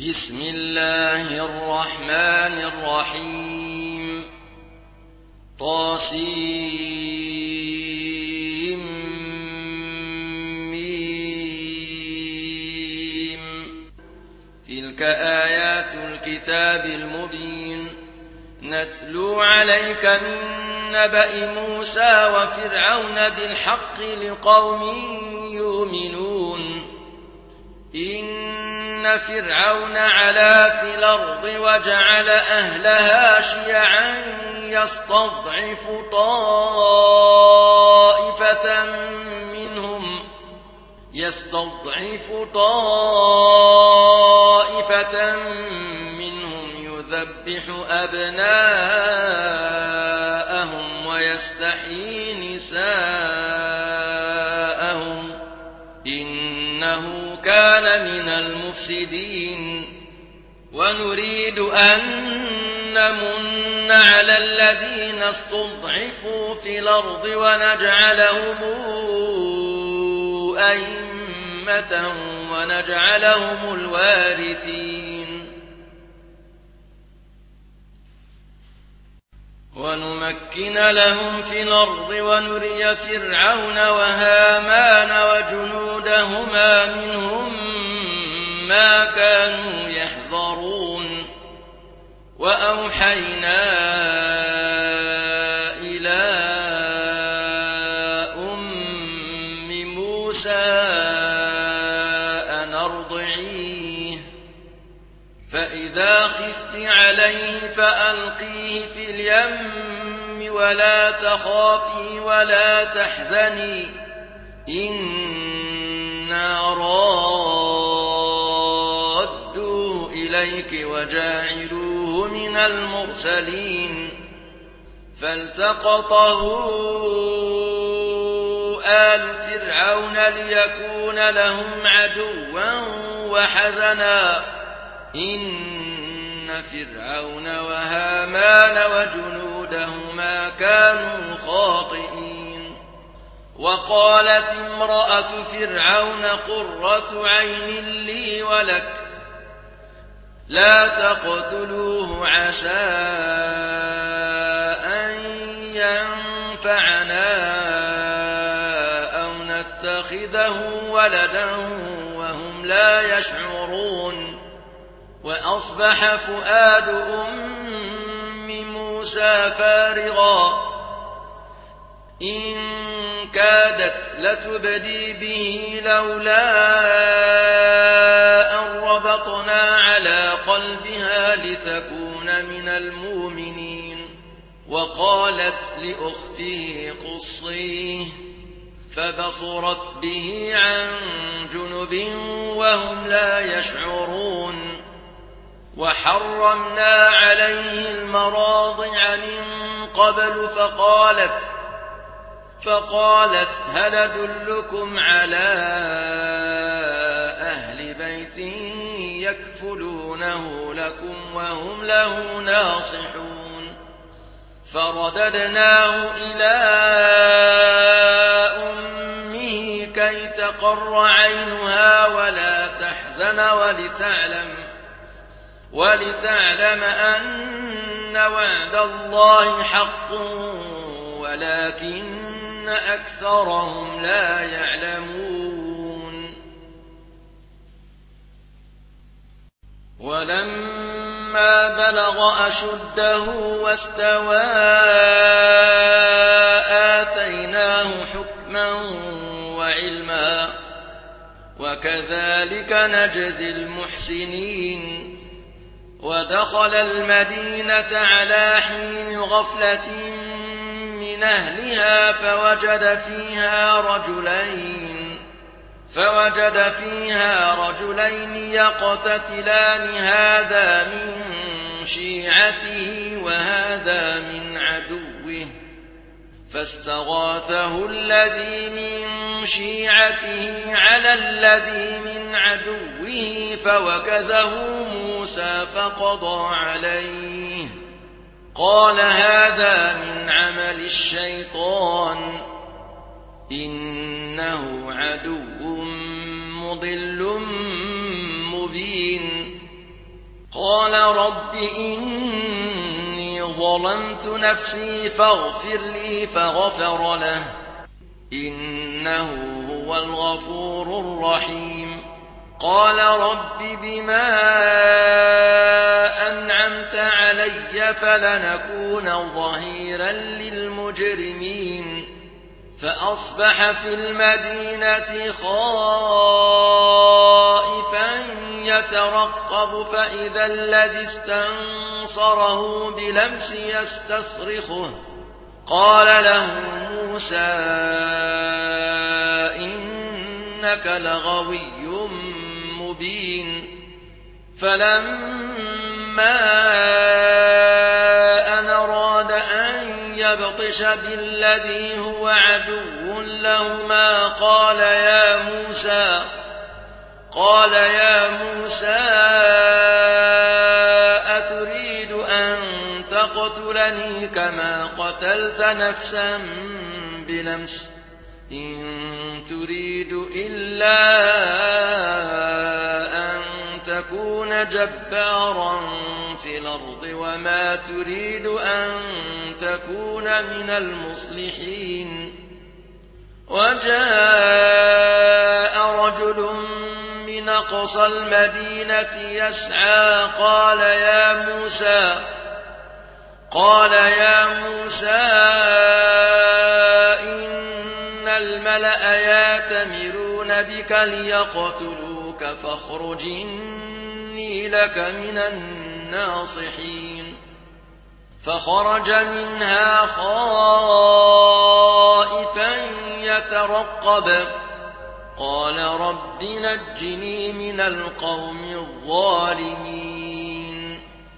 بسم الله الرحمن الرحيم طاسيم تلك آيات الكتاب المبين نتلو عليك من نبأ موسى وفرعون بالحق لقوم يؤمنون إن فرعون علا في الأرض وجعل أهلها شيعا يستضعف طائفة منهم يذبح أبناءهم ويستحيي نساءهم إنه كان من المفسدين ونريد أن نمن على الذين استضعفوا في الأرض ونجعلهم أئمة ونجعلهم الوارثين ونمكن لهم في الأرض ونري فرعون وهامان وجنودهما منهم ما كانوا يحذرون وأوحينا إلى أم موسى أن أرضعيه فإذا خفت عليه فألقيه في اليم ولا تخافي ولا تحزني إنا رادوه إليك وجاعلوه من المرسلين فالتقطه آل فرعون ليكون لهم عدوا وحزنا إن فرعون وهامان وجنودهما كانوا خاطئين وقالت امرأة فرعون قرة عين لي ولك لا تقتلوه عسى أن ينفعنا أو نتخذه ولدا وهم لا يشعرون وأصبح فؤاد أم موسى فارغا إن كادت لتبدي به لولا أن ربطنا على قلبها لتكون من المؤمنين وقالت لأخته قصيه فبصرت به عن جنب وهم لا يشعرون وحرمنا عليه المراضع من قبل فقالت هل أدلكم على أهل بيت يكفلونه لكم وهم له ناصحون فرددناه إلى أمه كي تقر عينها ولا تحزن ولتعلم أن وعد الله حق ولكن أكثرهم لا يعلمون ولما بلغ أشده واستوى آتيناه حكما وعلما وكذلك نجزي المحسنين ودخل المدينة على حين غفلة من أهلها فوجد فيها رجلين يقتتلان هذا من شيعته وهذا من عدوه فاستغاثه الذي من شيعته على الذي من عدوه فوكزه موسى فقضى عليه قال هذا من عمل الشيطان إنه عدو مضل مبين قال رب إني ظلمت نفسي فاغفر لي فغفر له إنه هو الغفور الرحيم قال رب بما أنعمت علي فلنكون ظهيرا للمجرمين فأصبح في المدينة خائفا يترقب فإذا الذي استنصره بلمس يستصرخه قال له موسى إنك لغوي مبين فلما أن أراد أن يبطش بالذي هو عدو لهما قال يا موسى أتريد أن تقتلني كما قتلت نفسا بنفس إن تريد إلا أن تكون جبارا في الأرض وما تريد أن تكون من المصلحين وجاء رجل من أقصى المدينة يسعى قال يا موسى إن الملأ يأتمرون بك ليقتلوك فاخرج إني لك من الناصحين فخرج منها خائفا يترقب قال رب نجني من القوم الظالمين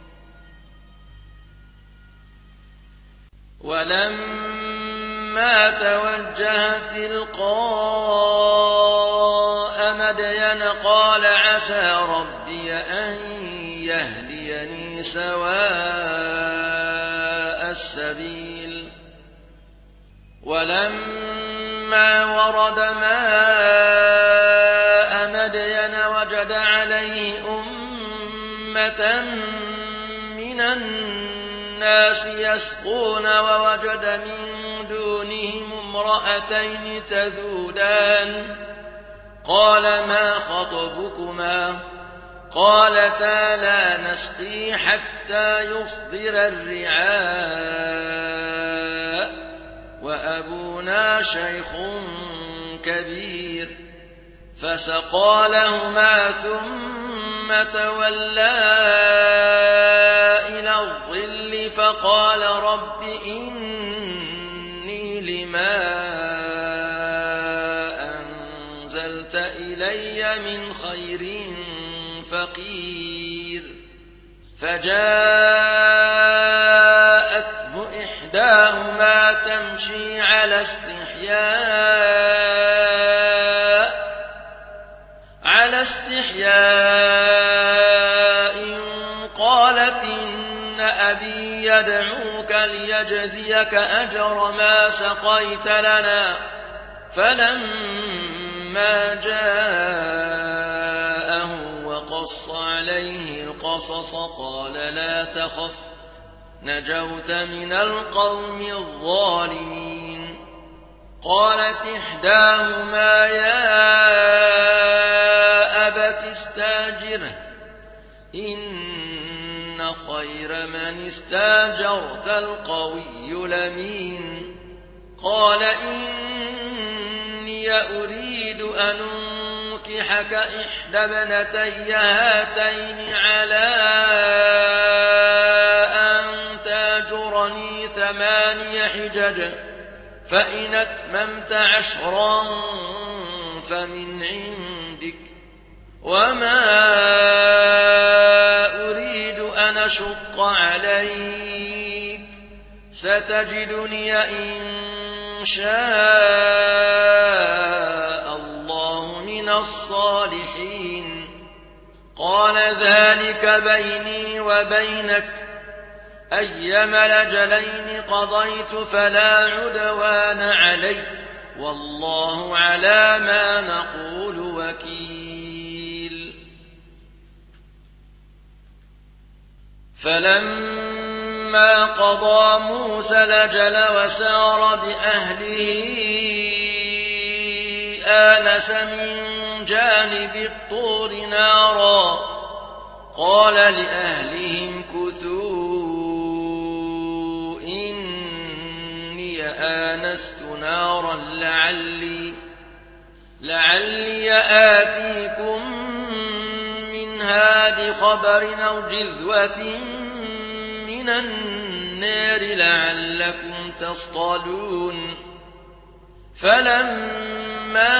ولما توجه تلقاء مدين قال عسى ربي أن يهديني سواء السبيل ولما ورد ماء مدين وجد عليه أمة من الناس يسقون ووجد من دونهم امرأتين تذودان قال ما خطبكما قالتا لا نسقي حتى يصدر الرعاء وأبونا شيخ كبير فسقى لهما ثم تولى إلى الظل فقال رب إني لما أنزلت إلي من خير فقير فجاءته إحداهما تمشي على استحياء قالت إن أبي يدعوك ليجزيك أجر ما سقيت لنا فلما جاءه وقص عليه القصص قال لا تخف نجوت من القوم الظالمين قالت إحداهما يا أبت استاجره إن خير من استاجرت القوي الأمين قال إني أريد أن أنكحك إحدى ابنتي هاتين على أن تاجرني 8 حجج فإن أتممت 10 فمن عندك وما أريد أن أشق عليك ستجدني إن شاء الله من الصالحين قال ذلك بيني وبينك أيما الأجلين قضيت فلا عدوان علي والله على ما نقول وكيل فلما قضى موسى الأجل وسار بأهله آنس من جانب الطور نارا قال لأهلهم كثوا إني آنست نارا لعلي آتيكم منها بخبر أو جذوة من النار لعلكم تصطلون فلما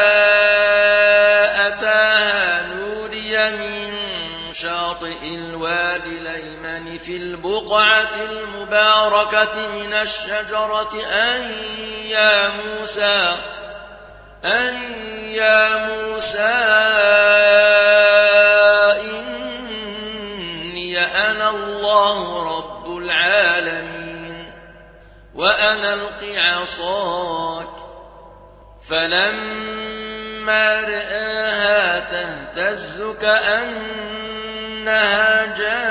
أتاها نودي من شاطئ الوادي الأيمن في البقعة المباركة من الشجرة أن يا موسى إني أنا الله رب العالمين وأن ألق عصاك فلما رآها تهتز كأنها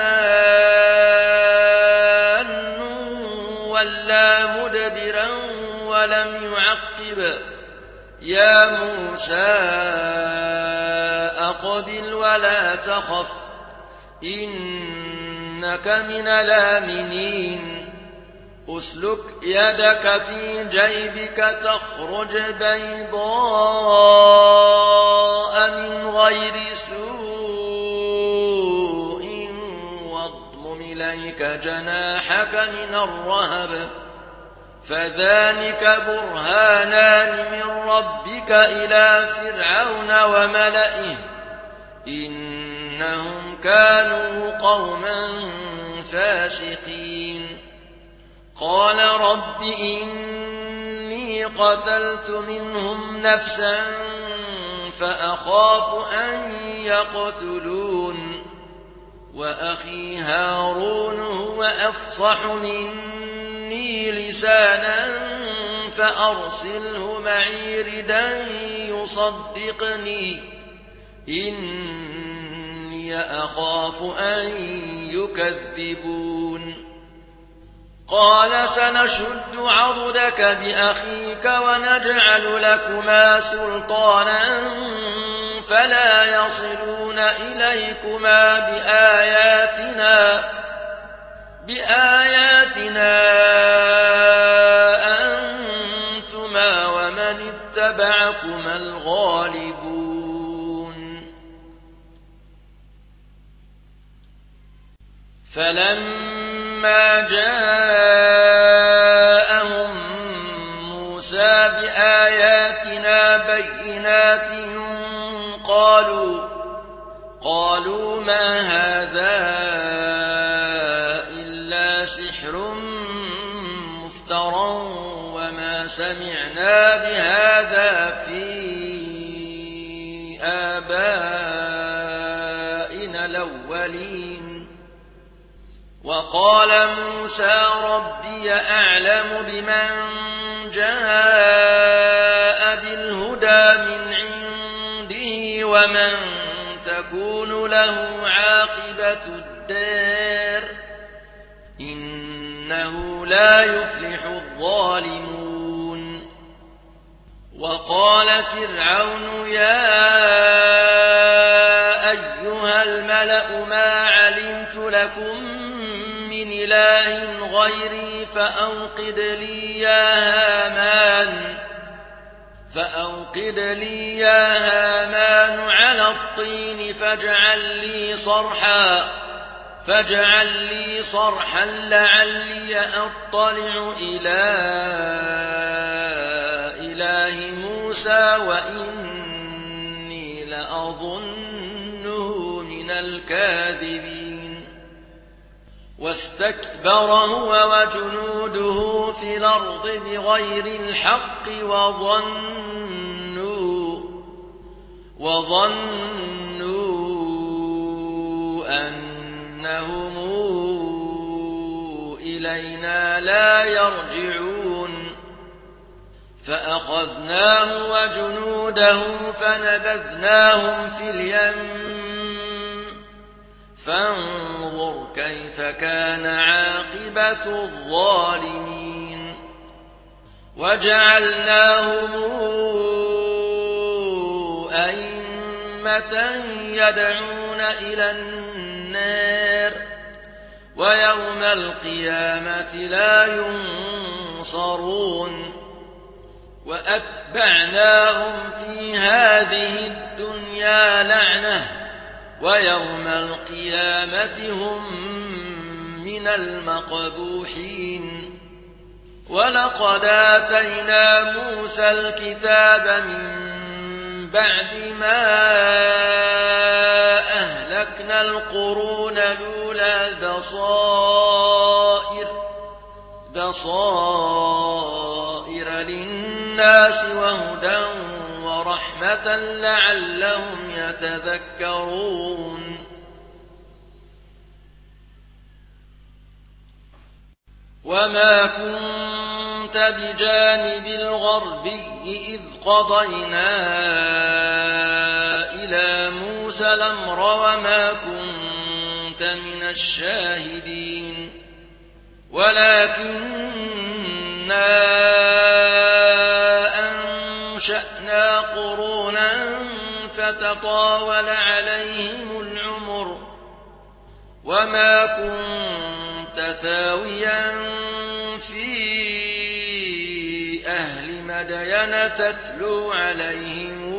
جان ولا مدبرا ولم يعقب يا موسى أقبل ولا تخف إنك من الآمنين أسلك يدك في جيبك تخرج بيضاء من غير سوء واضمم إليك جناحك من الرهب فذلك برهانان من ربك إلى فرعون وملئه إنهم كانوا قوما فاسقين قال رب إني قتلت منهم نفسا فأخاف أن يقتلون وأخي هارون هو أفصح مني لسانا فأرسله معي ردا يصدقني إني أخاف أن يكذبون قال سنشد عضدك بأخيك ونجعل لكما سلطانا فلا يصلون إليكما بآياتنا أنتما ومن اتبعكما الغالبون فلما جاءهم موسى بآياتنا بينات قالوا ما هذا إلا سحر مفترى وما سمعنا بهذا في آبائنا الأولين وقال موسى ربي أعلم بمن جاء بالهدى من عنده ومن تكون له عاقبة الدار إنه لا يفلح الظالمون وقال فرعون يا أيها الملأ ما علمت لكم من إله غيري فأوقد لي يا هامان على الطين فاجعل لي صرحا لعلي أطلع إلى إله موسى وإني لأظنه من الكاذبين واستكبر هو وجنوده في الأرض بغير الحق وظنوا أنهم إلينا لا يرجعون فأخذناه وجنوده فنبذناهم في اليم فانظر كيف كان عاقبة الظالمين وجعلناهم أئمة يدعون إلى النار ويوم القيامة لا ينصرون وأتبعناهم في هذه الدنيا لعنة ويوم القيامة هم من المقبوحين ولقد آتينا موسى الكتاب من بعد ما أهلكنا القرون الأولى بصائر للناس وهدى ورحمة لعلهم يتذكرون وما كنت بجانب الغربي إذ قضينا إلى موسى الأمر وما كنت من الشاهدين ولكننا أنشأنا قرونا فتطاول عليهم العمر وما كنت ثاويا في أهل مدين تتلو عليهم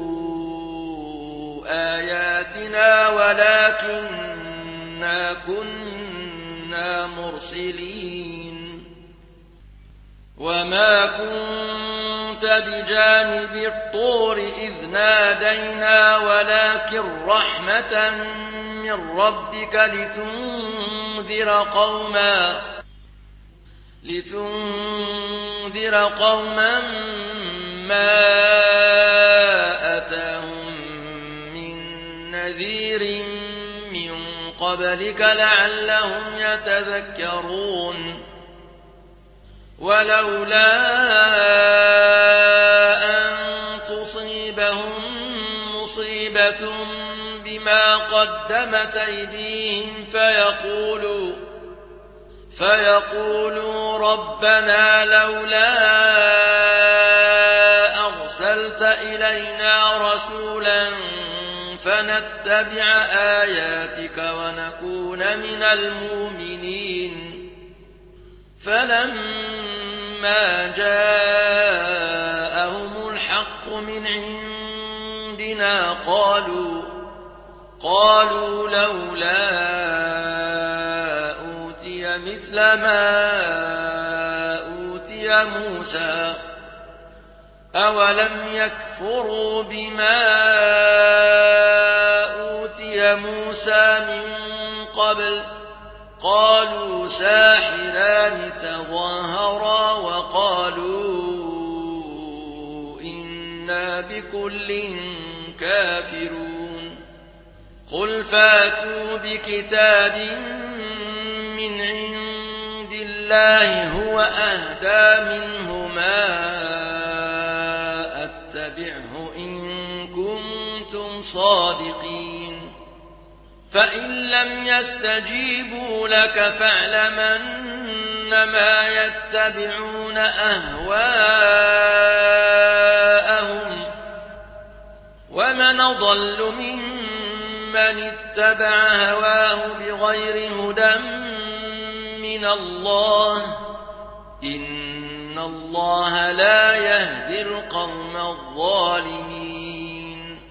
آياتنا ولكننا كنا مرسلين وما كنت بجانب الطور إذ نادينا ولكن رحمة من ربك لتنذر قوما ما أتاهم من نذير من قبلك لعلهم يتذكرون ولولا أن تصيبهم مصيبة بما قدمت أيديهم فيقولوا ربنا لولا أرسلت إلينا رسولا فنتبع آياتك ونكون من المؤمنين فلما جاءهم الحق من عندنا قالوا لولا أوتي مثل ما أوتي موسى أولم يكفروا بما أوتي موسى من قبل قالوا ساحران تظاهرا وقالوا إنا بكل كافرون قل فاتوا بكتاب من عند الله هو أهدى منهما أتبعه إن كنتم صادقين فإن لم يستجيبوا لك فاعلم أنما يتبعون أهواءهم ومن أضل ممن اتبع هواه بغير هدى من الله إن الله لا يهدي القوم الظالمين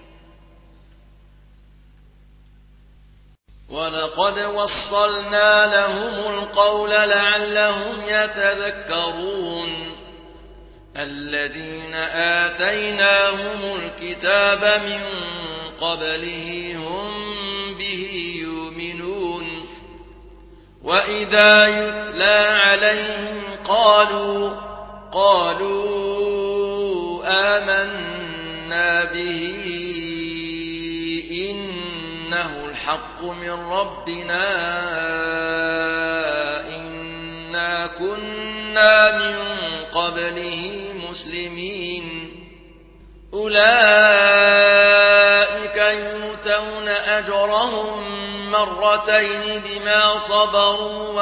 ولقد وصلنا لهم القول لعلهم يتذكرون الذين آتيناهم الكتاب من قبله هم به يؤمنون وإذا يتلى عليهم قالوا آمنا به إنه الحق من ربنا إنا كنا من قبله مسلمين أولئك يؤتون أجرهم مرتين بما صبروا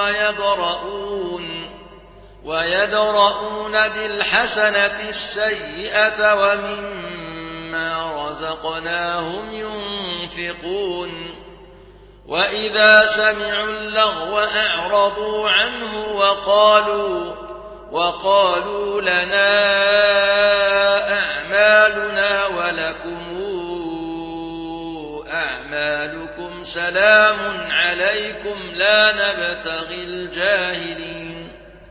ويدرؤون بالحسنة السيئة ومما رزقناهم ينفقون وإذا سمعوا اللغو أعرضوا عنه وقالوا لنا أعمالنا ولكم أعمالكم سلام عليكم لا نبتغي الجاهلين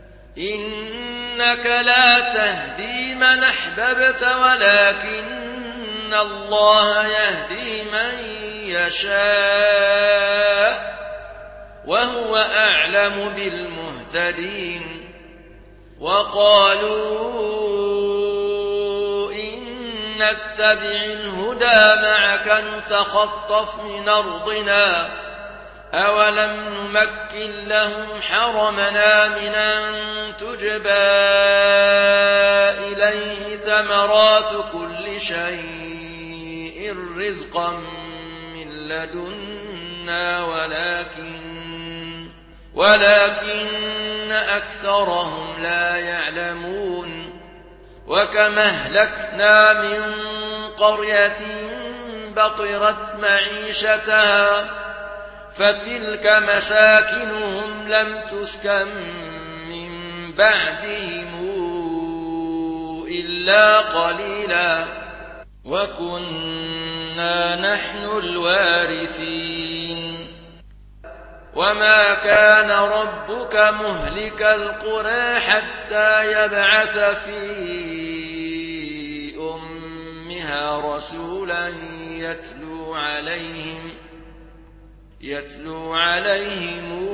إنك لا تهدي من أحببت ولكن الله يهدي من يشاء وهو أعلم بالمهتدين وقالوا إن نتبع الهدى معك نتخطف من أرضنا أولم نمكن لهم حرمنا من أن تجبى إليه ثمرات كل شيء رزقا من لدنا ولكن أكثرهم لا يعلمون وكم أهلكنا من قرية بطرت معيشتها فتلك مساكنهم لم تسكن من بعدهم إلا قليلا وكنا نحن الوارثين وما كان ربك مهلك القرى حتى يبعث في أمها رسولا يتلو عليهم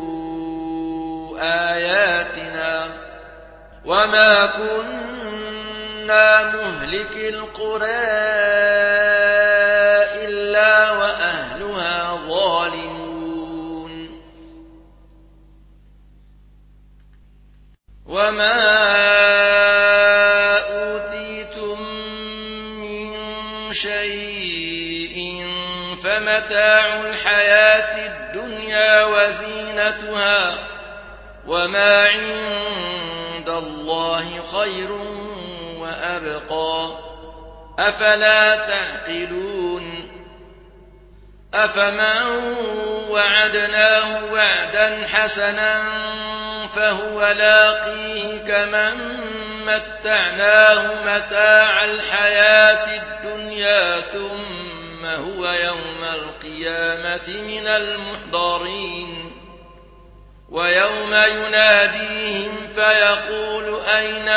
آياتنا وما كنا مهلك القرى إلا وأهلها ظالمون وما أوتيتم من شيء فمتاع الحياة الدنيا وزينتها وما عند الله خير وأبقى أفلا تعقلون أفمن وعدناه وعدا حسنا فهو لاقيه كمن متعناه متاع الحياة الدنيا ثم هو يوم القيامة من المحضرين ويوم يناديهم فيقول أين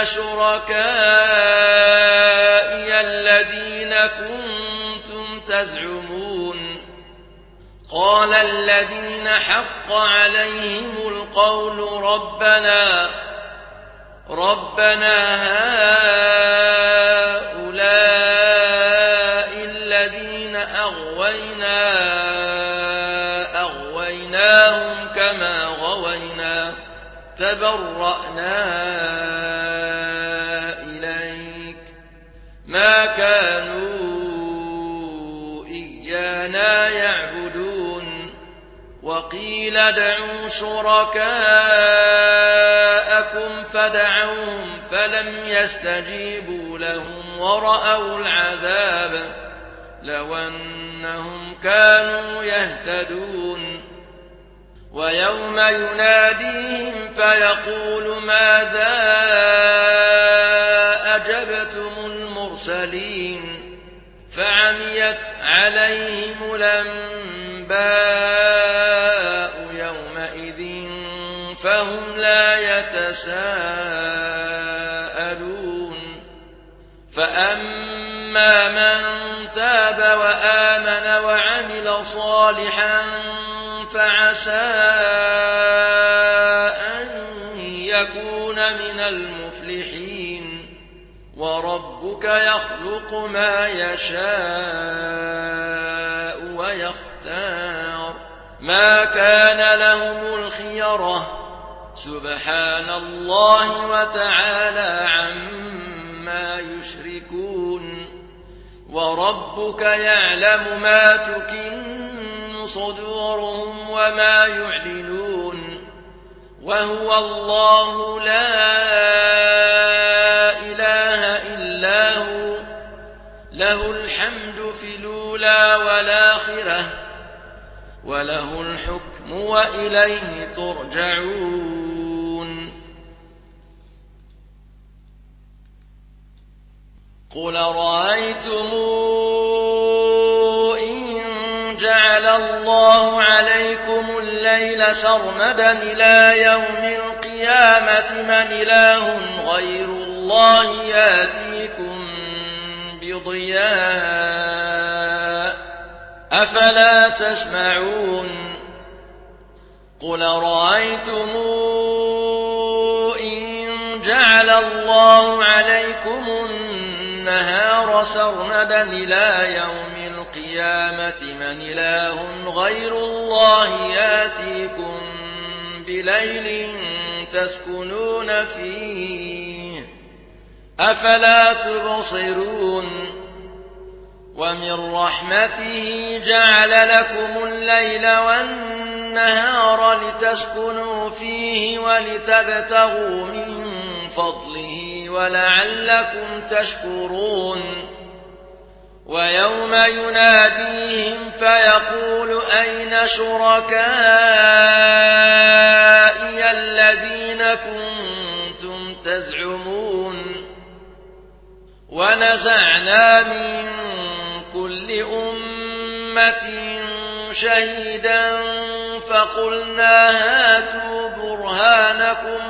شركائي الذين كنتم تزعمون قال الذين حق عليهم القول ربنا هؤلاء الذين أغويناهم كما غوينا تبرأنا إليك ما كانوا إيانا يعبدون وقيل ادعوا شركاءكم فدعوهم فلم يستجيبوا لهم ورأوا العذاب لو أنهم كانوا يهتدون ويوم يناديهم فيقول ماذا أجبتم المرسلين فعميت عليهم الأنباء يومئذ فهم لا يتساءلون فأما من تاب وآمن وعمل صالحا فعسى أن يكون من المفلحين وربك يخلق ما يشاء ويختار ما كان لهم الخيرة سبحان الله وتعالى عما يشركون وربك يعلم ما تكن صدورهم وما يعلنون وهو الله لا إله إلا هو له الحمد في الأولى والآخرة وله الحكم وإليه ترجعون قل رأيتم إن جعل الله عليكم الليل سرمدا إلى يوم القيامة من إله غير الله يأتيكم بضياء أفلا تسمعون قل رأيتم إن جعل الله عليكم النهار سرمدا إلى يوم القيامة من إله غير الله يأتيكم بليل تسكنون فيه أفلا تبصرون ومن رحمته جعل لكم الليل والنهار لتسكنوا فيه ولتبتغوا من فضله ولعلكم تشكرون ويوم يناديهم فيقول أين شركائي الذين كنتم تزعمون ونزعنا من كل أمة شهيدا فقلنا هاتوا برهانكم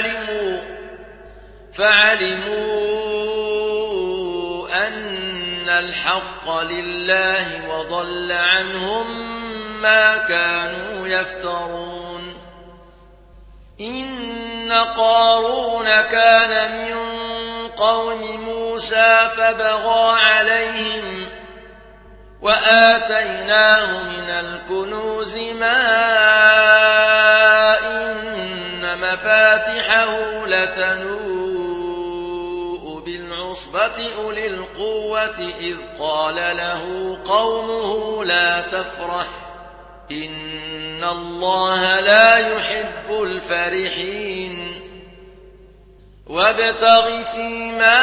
فعلموا أن الحق لله وضل عنهم ما كانوا يفترون إن قارون كان من قوم موسى فبغى عليهم وآتيناه من الكنوز ما إن مفاتحه لتنوء بالعصبة أولي القوة إذ قال له قومه لا تفرح إن الله لا يحب الفرحين وابتغ فيما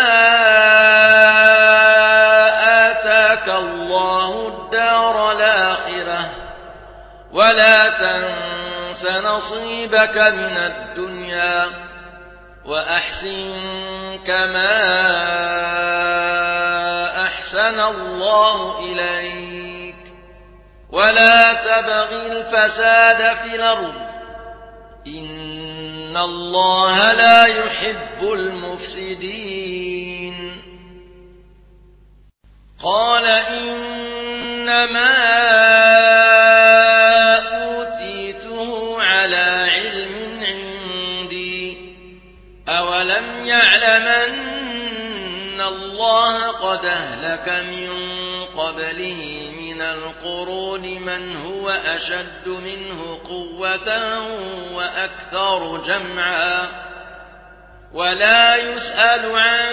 آتاك الله الدار الآخرة ولا تنس نصيبك من الدنيا وأحسن كما أحسن الله إليك ولا تبغ الفساد في الأرض إن الله لا يحب المفسدين قال إنما أوتيته على علم عندي أولم يعلم أن الله قد أهلك من قبله من القرون من هو أشد منه قوة وأكثر جمعا ولا يسأل عن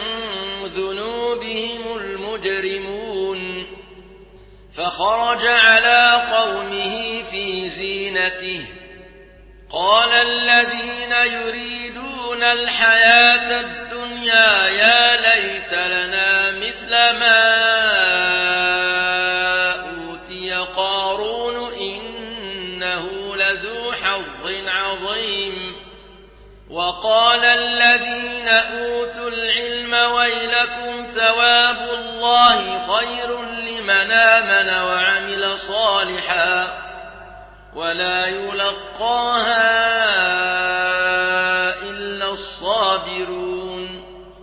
ذنوبهم المجرمون فخرج على قومه في زينته قال الذين يريدون الحياة الدنيا يا ليت لنا مثل ما أوتي قارون إنه لذو حظ عظيم وقال الذين أوتوا العلم ويلكم ثواب الله خير لمن آمن وعمل صالحا ولا يلقاها إلا الصابرون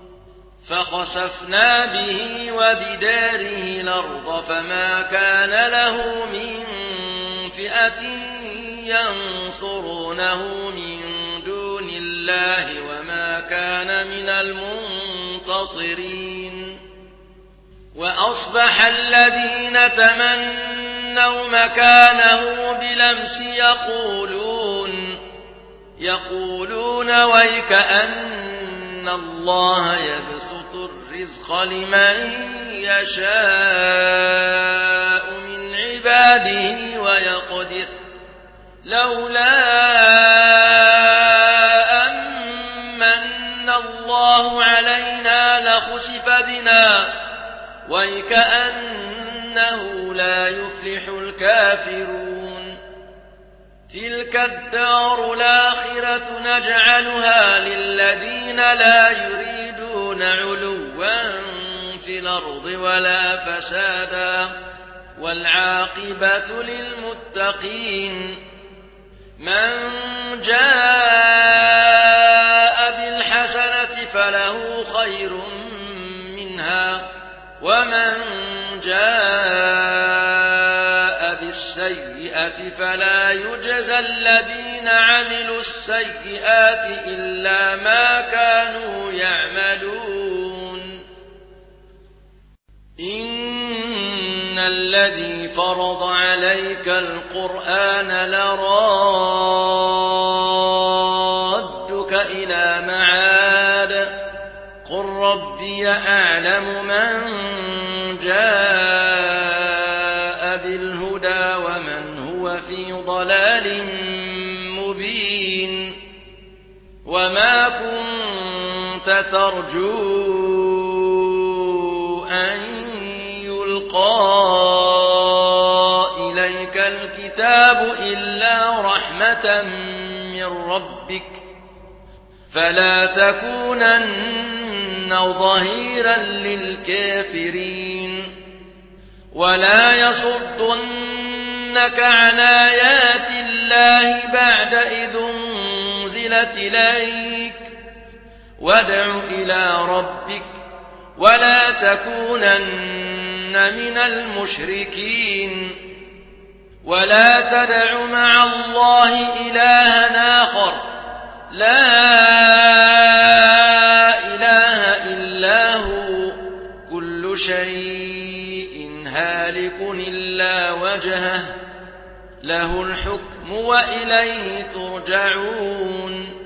فخسفنا به وبداره الأرض فما كان له من فئة ينصرونه من دون الله وما كان من المنتصرين وأصبح الذين تمنوا مكانه بلمس يقولون ويك أن الله يبسط الرزق لمن يشاء من عباده عباده ويقدر لولا أمن الله علينا لخسف بنا وكأنه لا يفلح الكافرون تلك الدار الآخرة نجعلها للذين لا يريدون علوا في الأرض ولا فسادا والعاقبة للمتقين من جاء بالحسنة فله خير منها ومن جاء بالسيئة فلا يجزى الذين عملوا السيئات إلا ما كانوا يعملون إن الذي فرض عليك القرآن لرادك إلى معاد قل ربي أعلم من جاء بالهدى ومن هو في ضلال مبين وما كنت ترجو أن يلقى إليك الكتاب إلا رحمة من ربك فلا تكونن ظهيرا للكافرين ولا يصدنك عن آيات الله بعد إذ أنزلت إليك وادع إلى ربك ولا تكونن من المشركين ولا تدع مع الله إلها آخر لا إله إلا هو كل شيء هالك إلا وجهه له الحكم وإليه ترجعون